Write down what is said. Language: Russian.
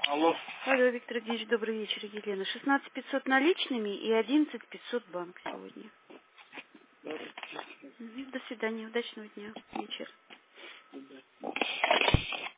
Алло. Алло, Виктор Евгеньевич, добрый вечер, Елена. 16 500 наличными и 11 500 банк сегодня. До свидания, удачного дня, вечера.